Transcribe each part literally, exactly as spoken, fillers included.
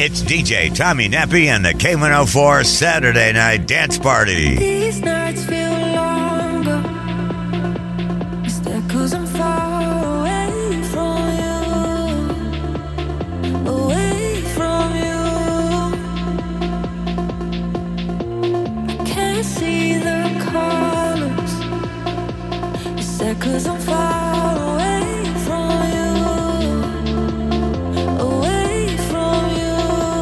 It's D J Tommy Nappy and the K one oh four Saturday Night Dance Party. These nights feel longer. Is that 'cause I'm far away from you? Away from you. I can't see the colors. Is that 'cause I'm far away from you? Away from you.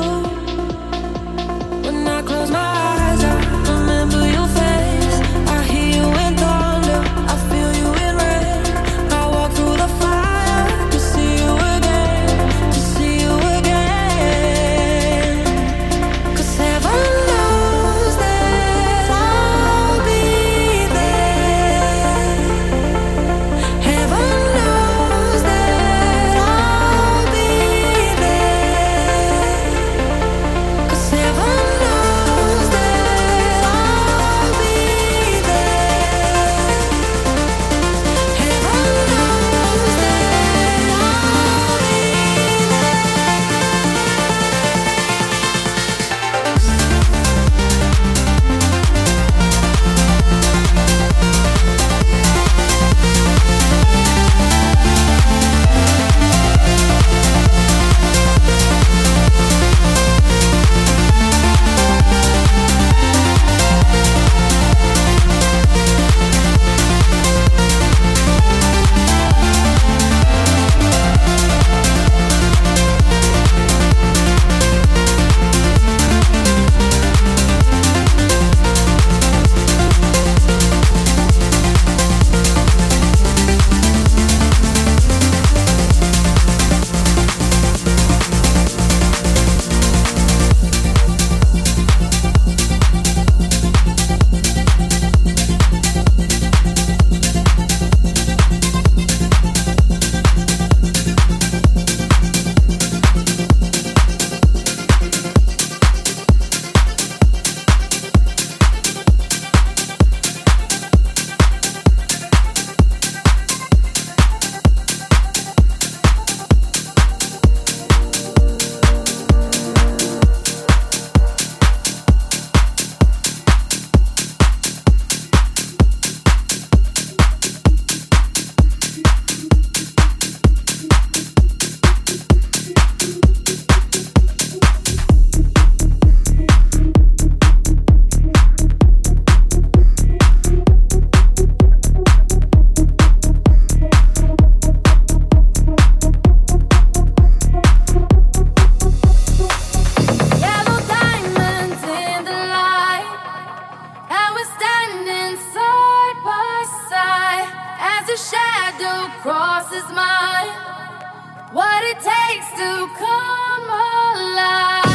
When I close my eyes, I remember your face. I hear you in thunder, I feel you in rain. I walk through the fire to see you again, to see you again. 'Cause heaven knows that I'll be there. Heaven knows that I'll be there. 'Cause heaven knows that I'll be there. Heaven knows that I'll be yellow diamonds in the light, and we're standing side by side as a shadow crosses mine. What it takes to come alive.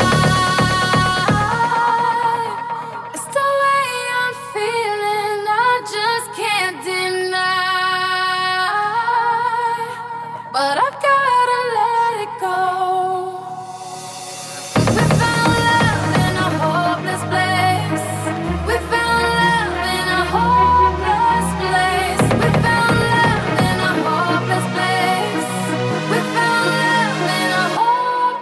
It's the way I'm feeling, I just can't deny. But I've gotta let it go. We found love in a hopeless place. We found love in a hopeless place. We found love in a hopeless place. We found love in a hopeless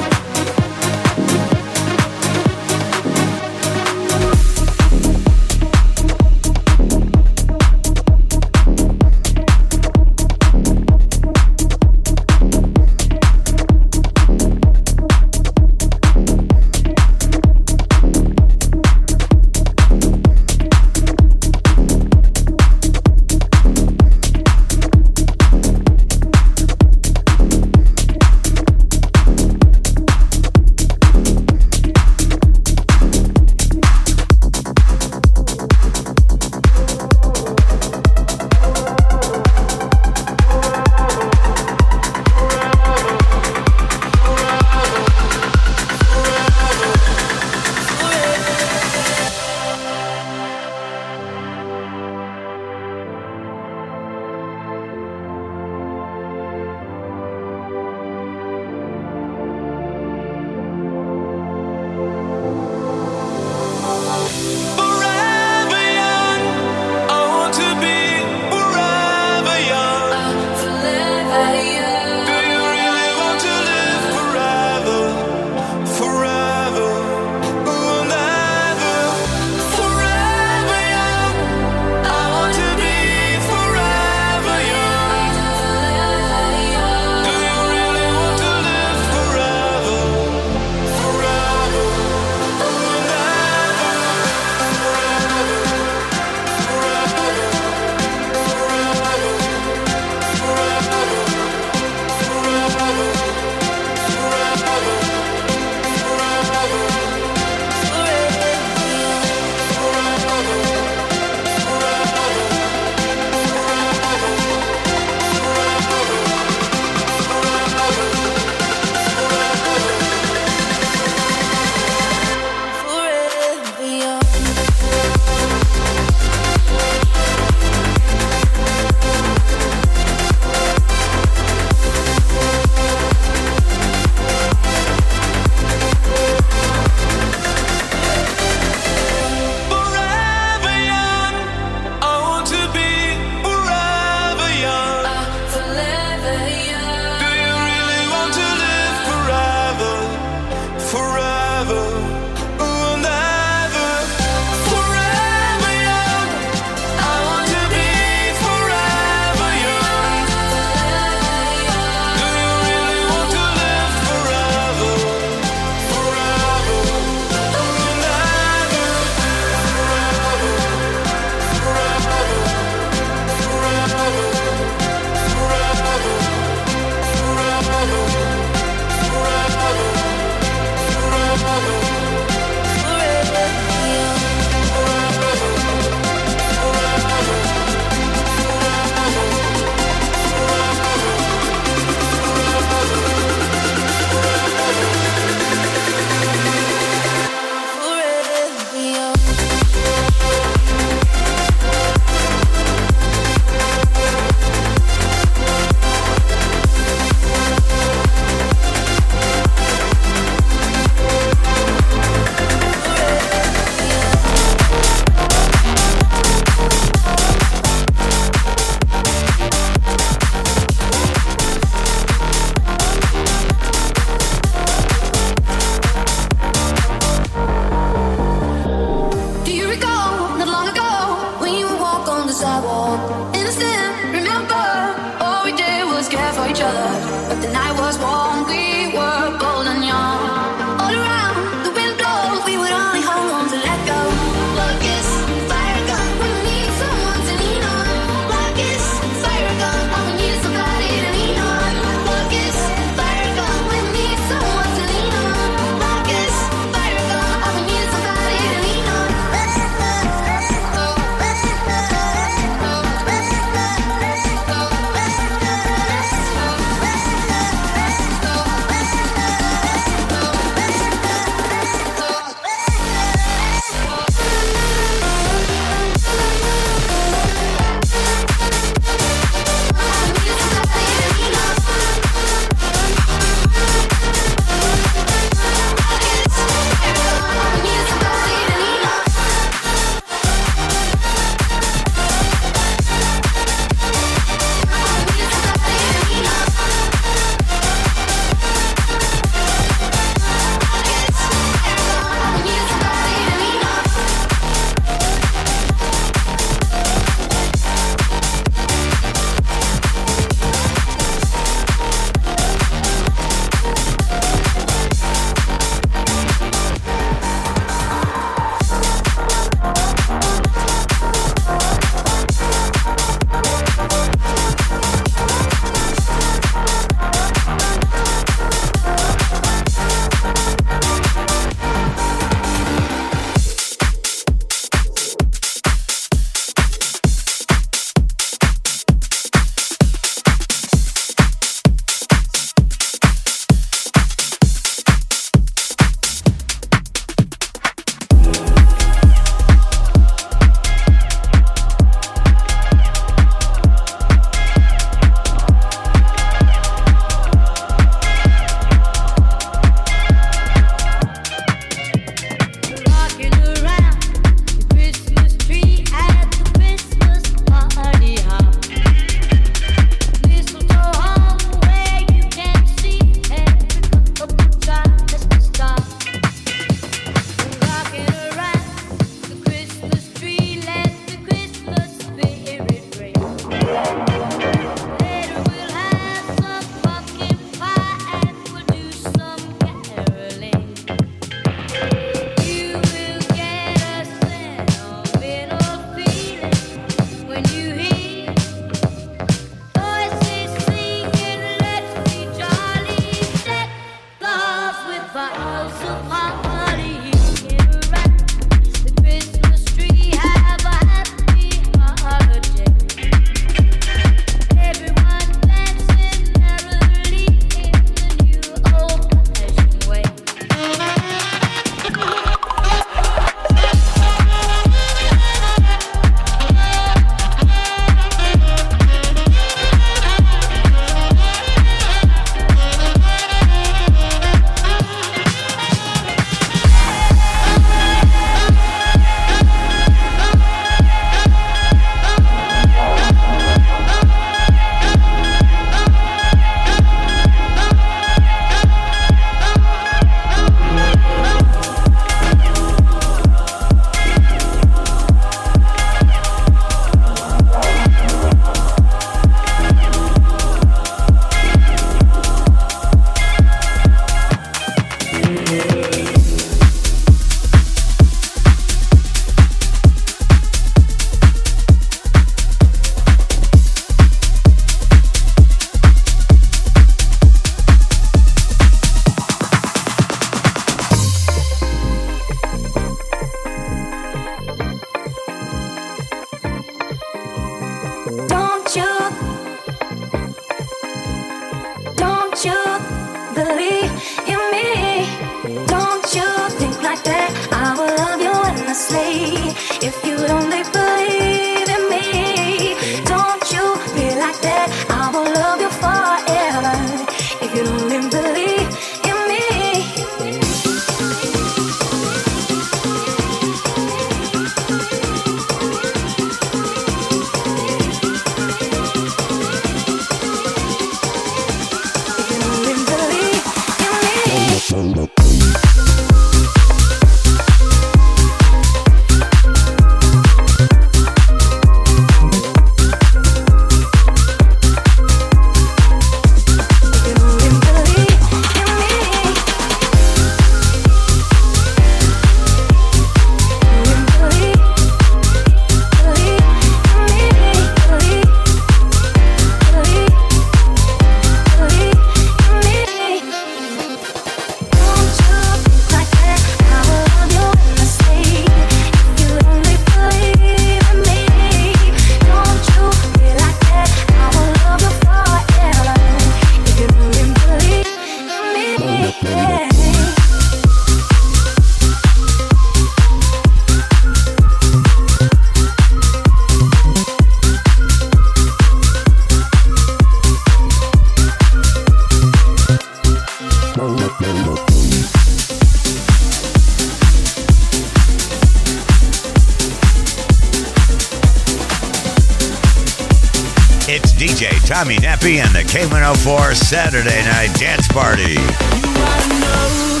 It's D J Tommy Nappy and the K one oh four Saturday Night Dance Party. You ought to know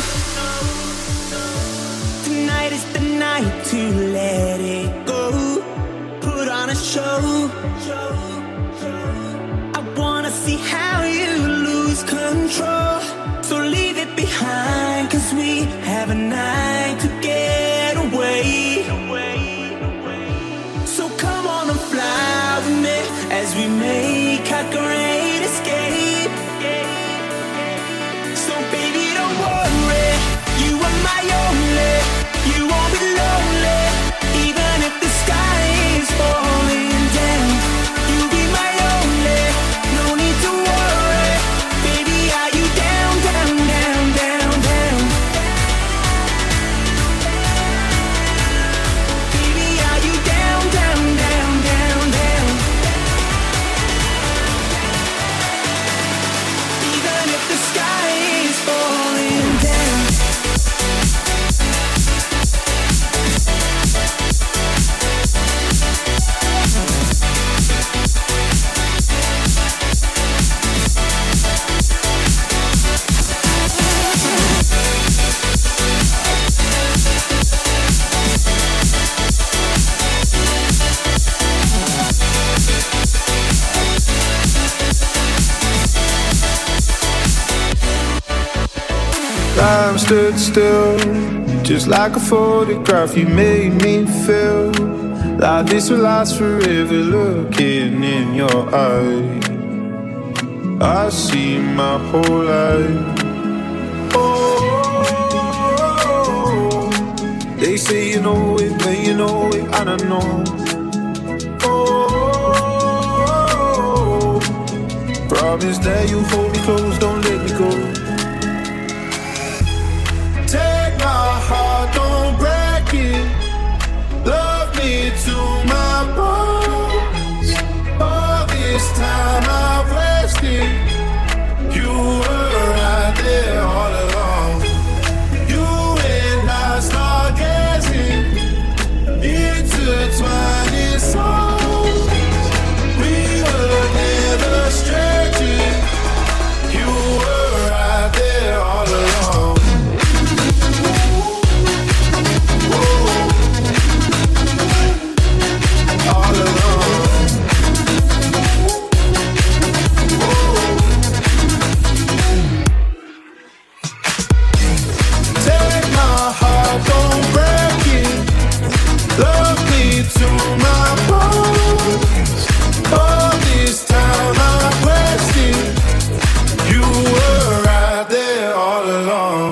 tonight is the night to let it go. Put on a show. I wanna see how you lose control. So leave it behind, cause we have a night to get away. So come on and fly with me as we make our great escape. So baby, don't worry, you are my only. You won't be lonely, even if the sky is falling down. You'll be my only, no need to worry. Baby, are you down, down, down, down, down? Baby, are you down, down, down, down, down? Even if the sky is falling down. Time stood still, just like a photograph. You made me feel like this will last forever. Looking in your eyes, I see my whole life. Oh, they say you know it, but you know it, I don't know. Oh, promise that you hold me close, don't let me go. Take my heart, don't break it. Love me to my bones. All this time I've wasted. You were right there all along. You and I start gazing, intertwining souls. We were never strangers. You were right there all along. All alone. Take my heart, don't break it. Love me to my bones. All this time I've wasted. You were right there all along.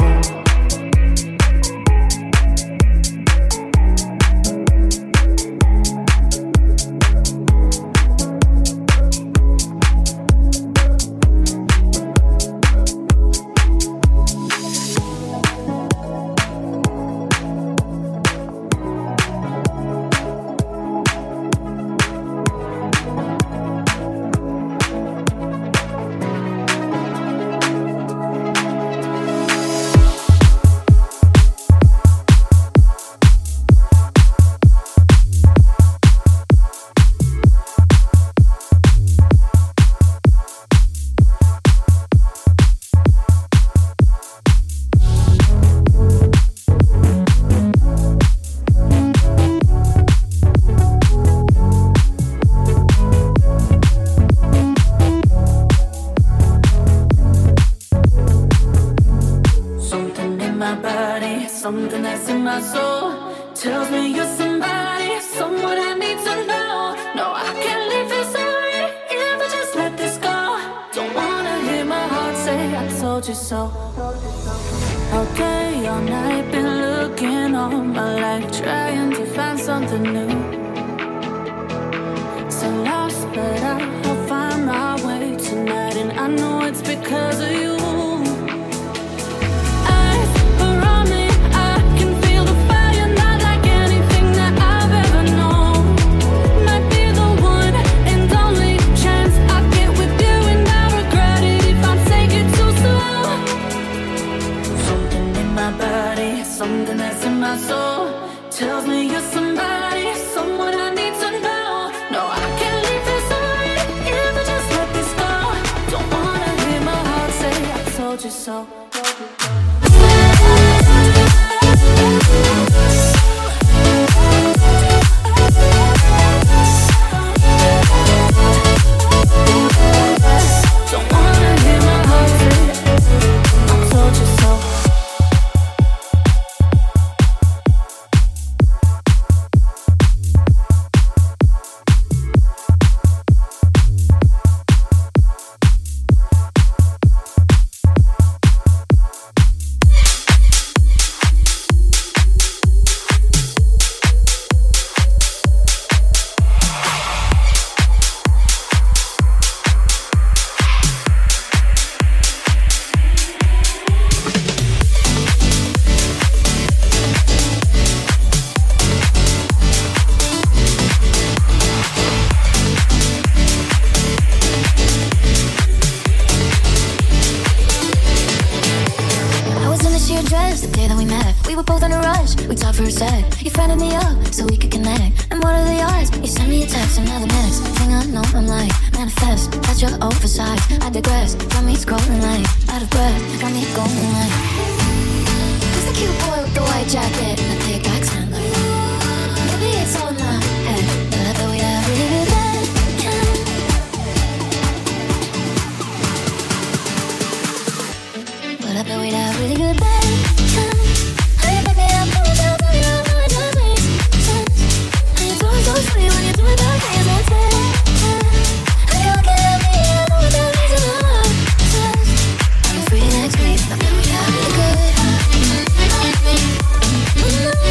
Something that's in my soul tells me you're somebody, someone I need to know. No, I can't leave this away if I just let this go. Don't wanna hear my heart say I told you so. Okay, all night been looking all my life, trying to find something new. So lost, but I'll find my way tonight, and I know it's because of you. Something that's in my soul tells me you're somebody, someone I need to know. No, I can't leave this away told you so. Don't wanna hear my heart say, I told you so. Next week, I bet we have it good.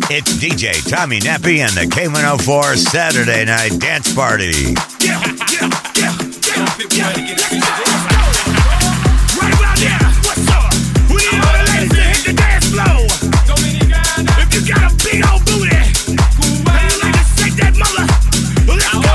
It's D J Tommy Nappy and the K one oh four Saturday Night Dance Party. Yeah, yeah, yeah, yeah, yeah. Right about there, what's up? We need all the ladies to hit the dance floor. If you got a big old booty, and you like to shake that mother, let's go.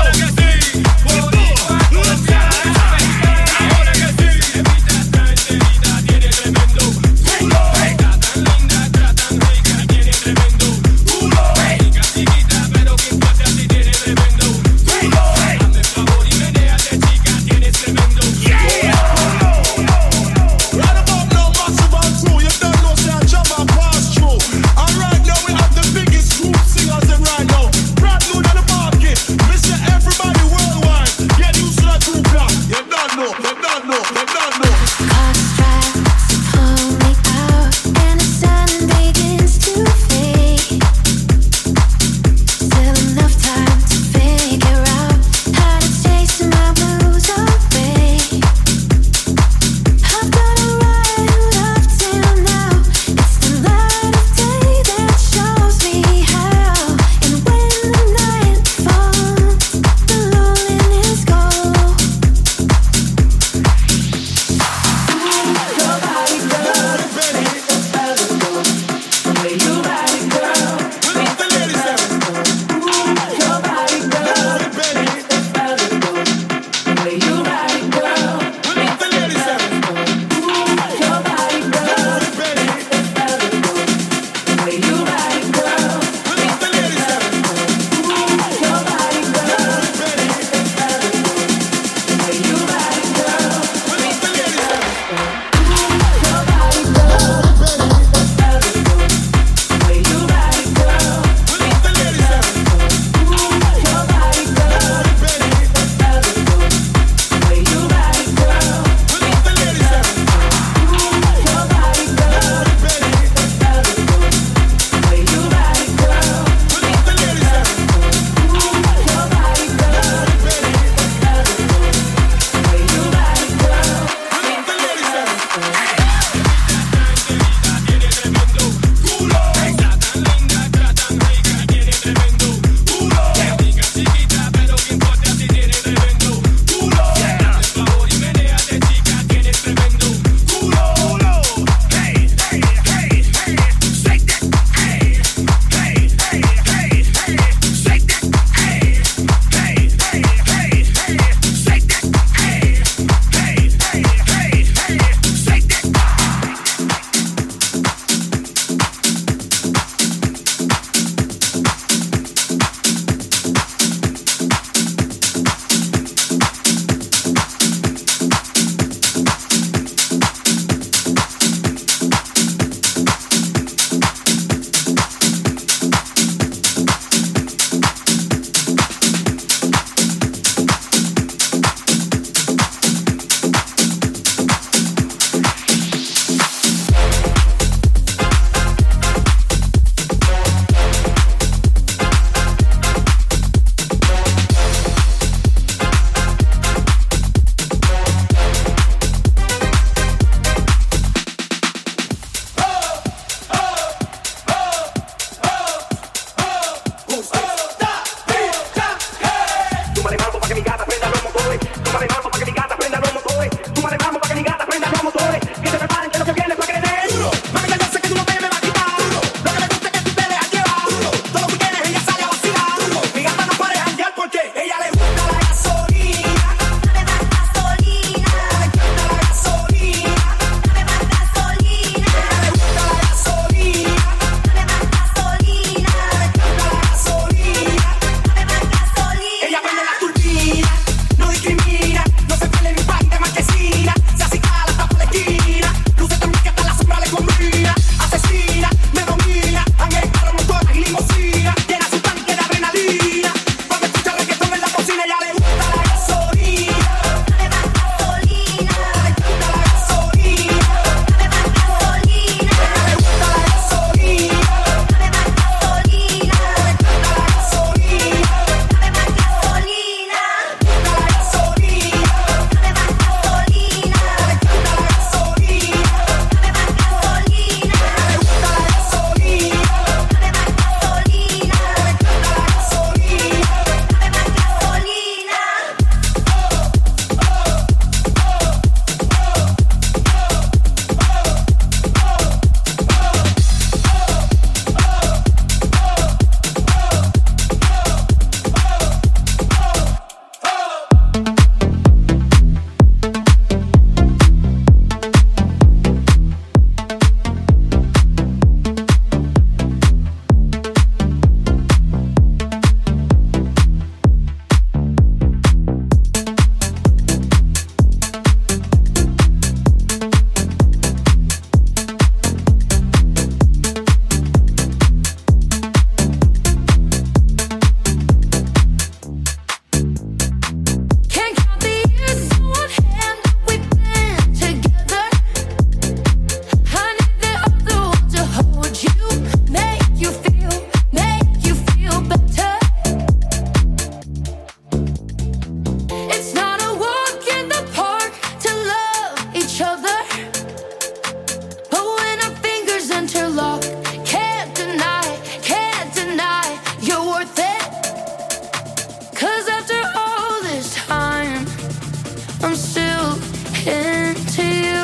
No discrimina, no I'm still into you.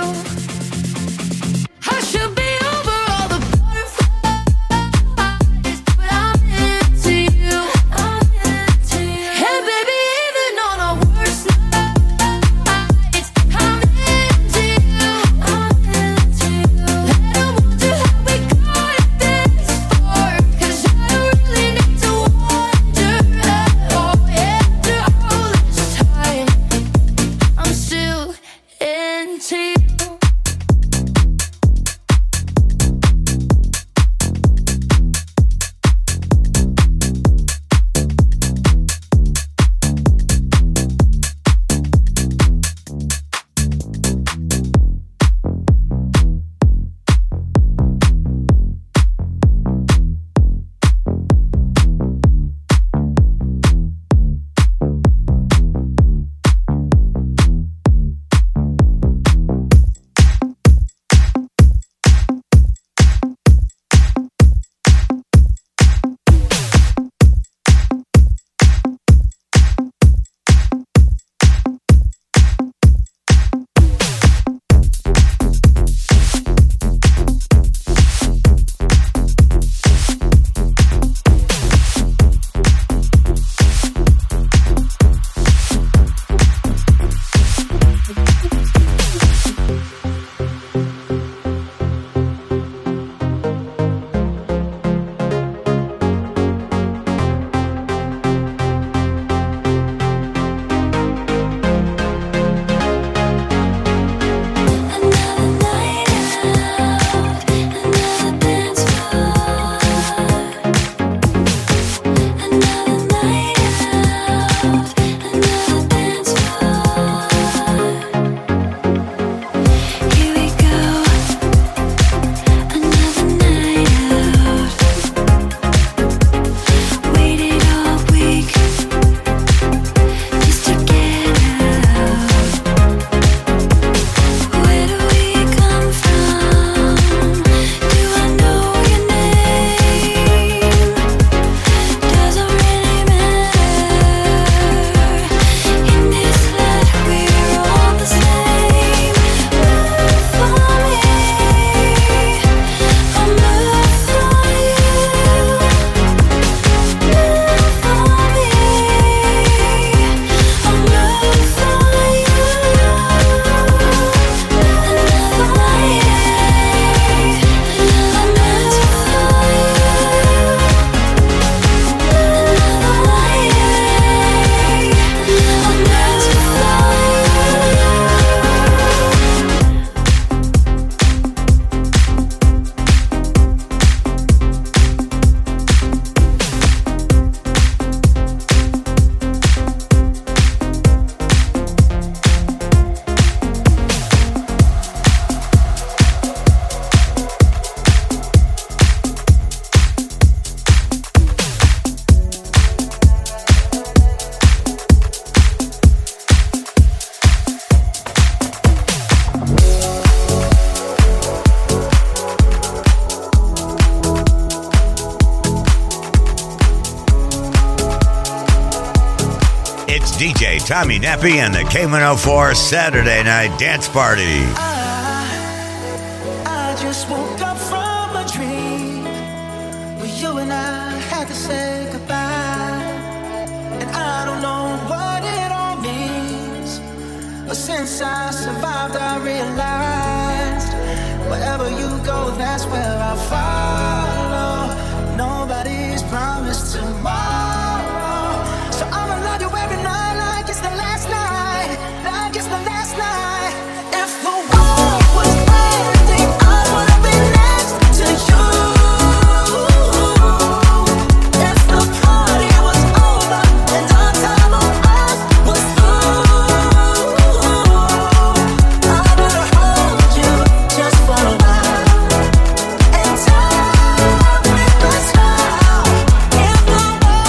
I should be over all the butterflies, but I'm into you. I'm into you. Hey baby, even on our worst nights, I'm into you. I'm into you. Let 'em wonder how we got this far, 'cause I don't really need to wonder at all. After all this time, I'm still into you. It's D J Tommy Nappy and the K one oh four Saturday Night Dance Party. I, I just woke up from a dream where you and I had to say goodbye. And I don't know what it all means, but since I survived I realized wherever you go, that's where I'll follow. Nobody's promised tomorrow, so I'ma love you every night like it's the last night, like it's the last night. If the world was ending, I wanna be next to you. If the party was over and our time on earth was through, I wanna hold you just for a while and tell me what's up. If the world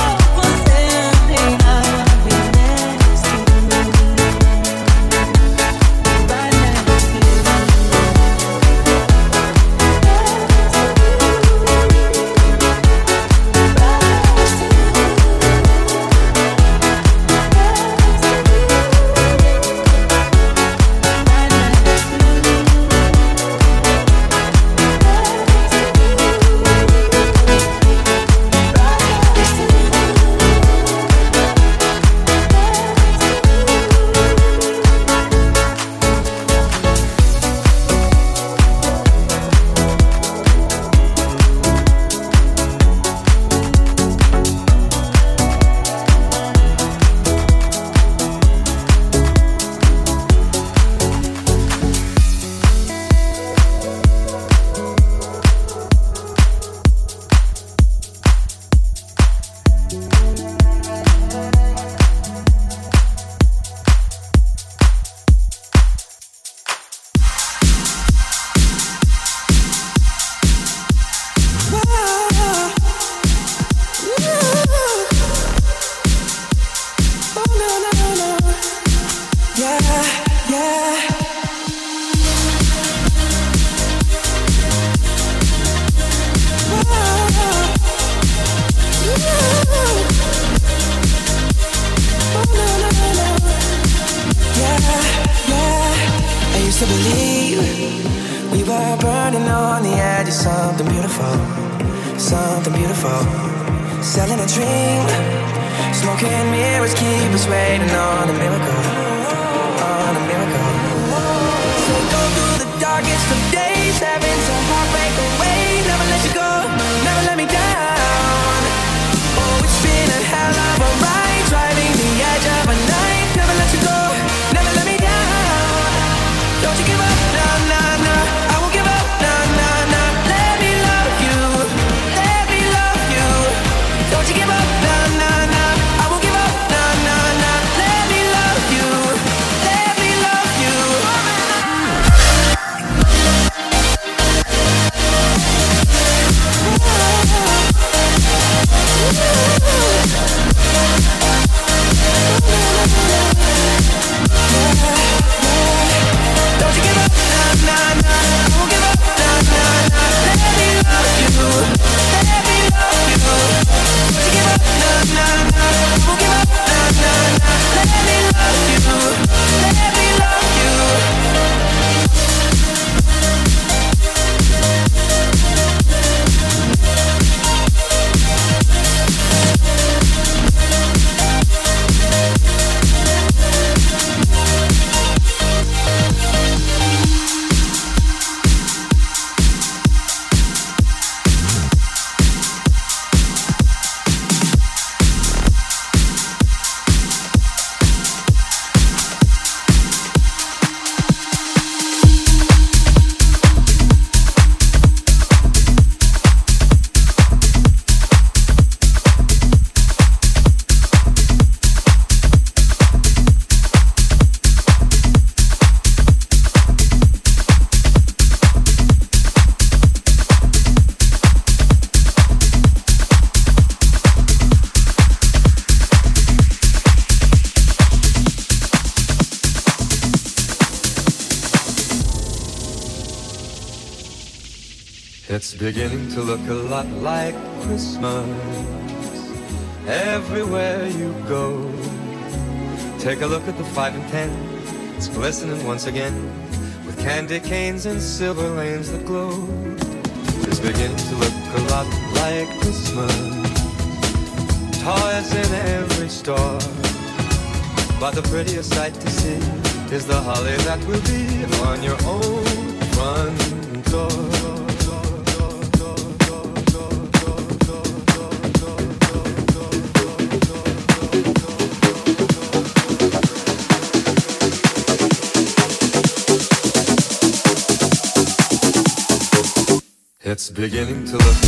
To believe we were burning on the edge of something beautiful, something beautiful. Selling a dream, smoking mirrors keep us waiting on a miracle, on a miracle. So go through the darkest of days, having some heartbreak away. Never let you go, never let me down. Oh, it's been a hell of a ride, driving the edge of a night. Never let you go, never let me down. Don't you give up, nah, nah, nah. I won't give up, nah, nah, nah. Let me love you, let me love you. Don't you give up, nah, nah, nah. I won't give up, nah, nah, nah. Let me love you, let me love you. Don't you give up, nah, nah, nah. I won't give up, nah, nah, nah. Let me love you, let me love you. Don't you give up, nah, nah, nah. I won't give up, nah, nah, nah. Let me love you, let me love you. It's beginning to look a lot like Christmas everywhere you go. Take a look at the five and ten. It's glistening once again with candy canes and silver lanes that glow. It's beginning to look a lot like Christmas. Toys in every store, but the prettiest sight to see is the holly that will be on your own front door. It's beginning to look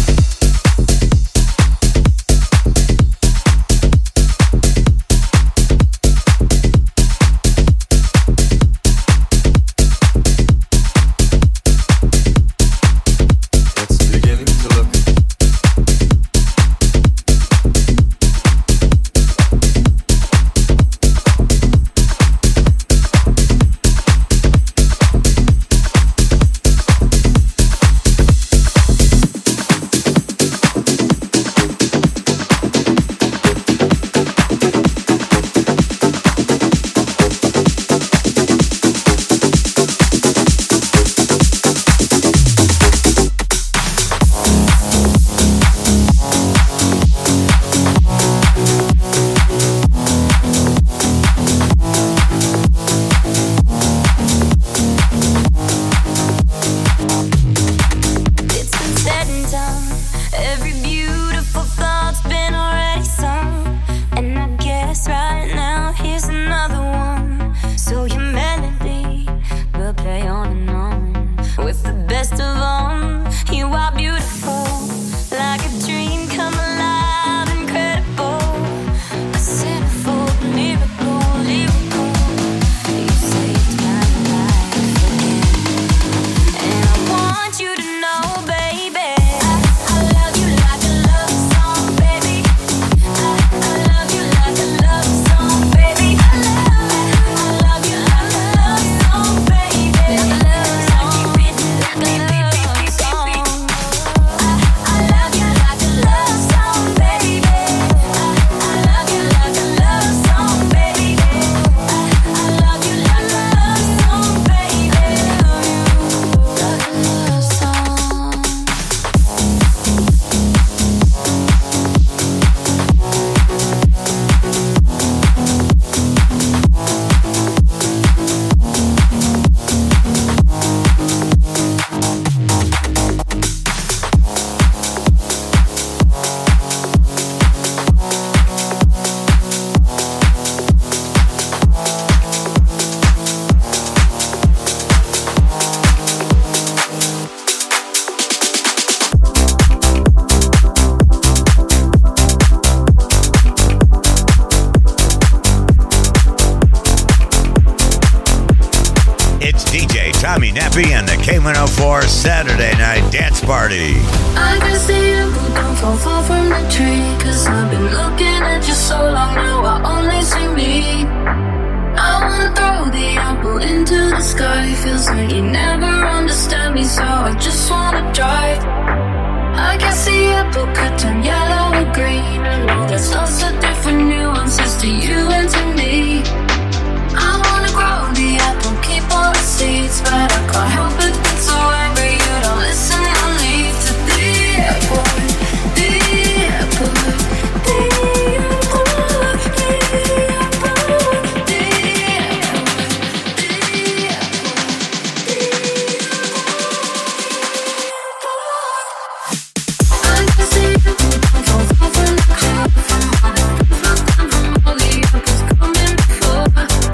Tommy Nappy and the K one oh four Saturday Night Dance Party. I can see you, but don't fall far from the tree. Cause I've been looking at you so long now, I only see me. I wanna throw the apple into the sky. Feels like you never understand me, so I just wanna drive. I can see apple cut turn yellow or green. I know there's lots of different nuances to you and to me. I wanna grow the apple, keep all the seeds, but I can't help it, it's so angry you don't listen and leave. To the airport, the airport, the airport, the airport, the airport, the airport. I can see you fall far from the crowd, from all the people, from all the apples coming before.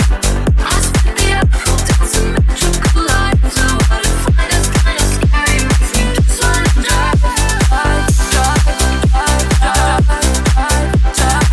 I spit the apple, dance symmetrical lines. So what I find is kinda scary, makes me just wanna drive, drive, drive, drive, drive, drive, drive.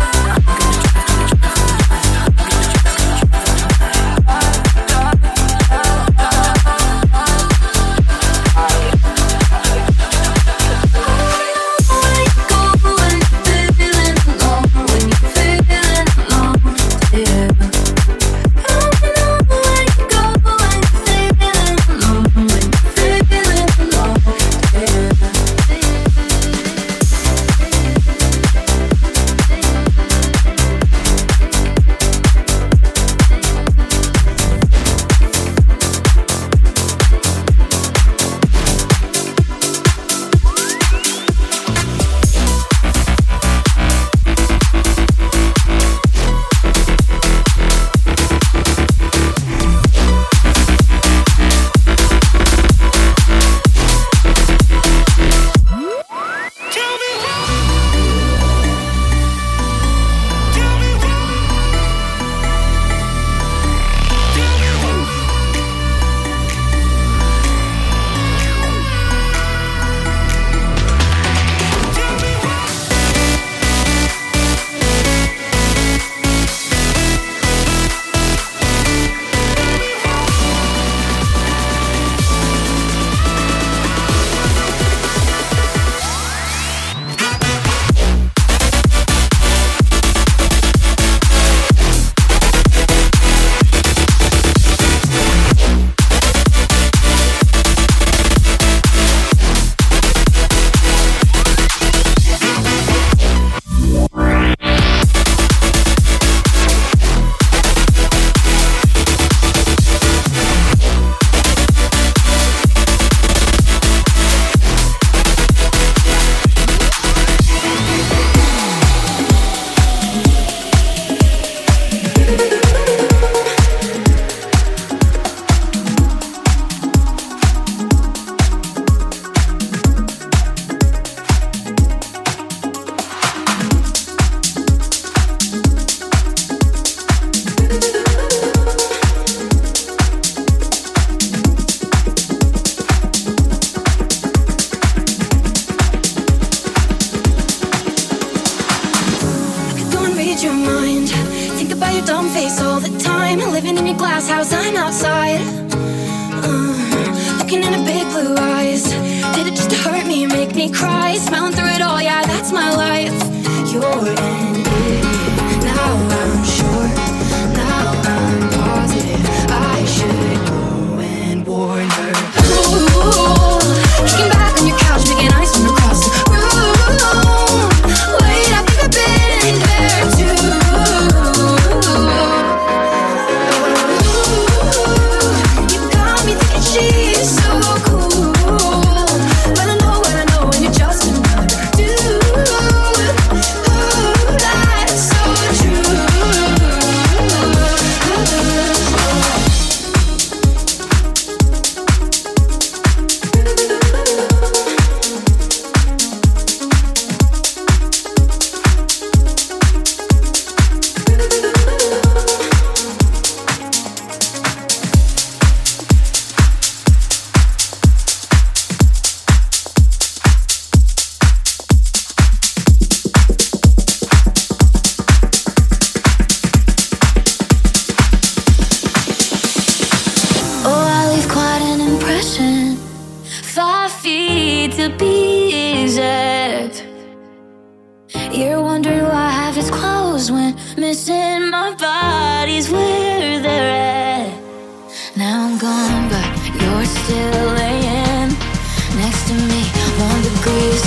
Just another dude.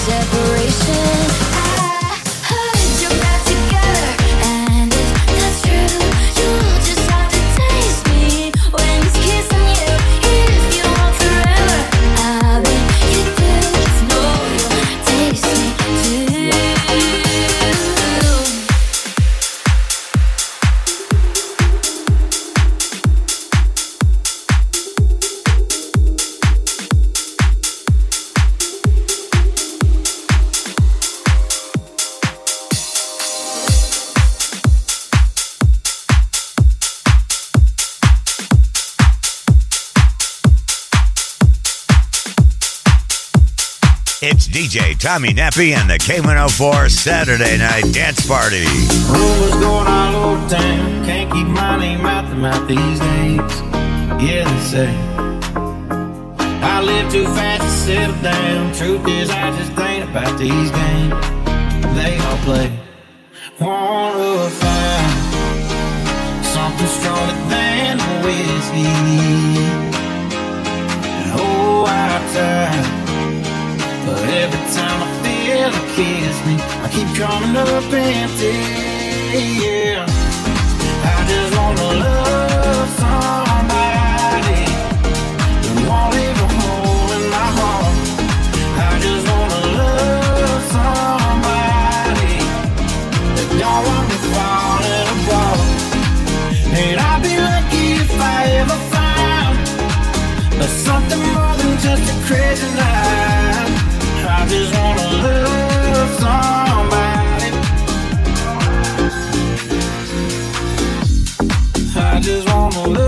separation. I heard you're back together, and if that's true, you'll just have to taste me when he's kissing you. If you want forever, I bet you do. Just know you'll taste me too. It's D J Tommy Nappy and the K one oh four Saturday Night Dance Party. Rumors going all over town. Can't keep my name out the mouth these days. Yeah, they say I live too fast to settle down. Truth is, I just ain't about these games they all play. Wanna find something stronger than whiskey. And oh, I try. But every time I feel it kiss me, I keep coming up empty, yeah. I just wanna love somebody that won't leave a hole in my heart. I just wanna love somebody that don't want me falling apart. And I'd be lucky if I ever found something more than just a crazy night. I just wanna love somebody. I just wanna love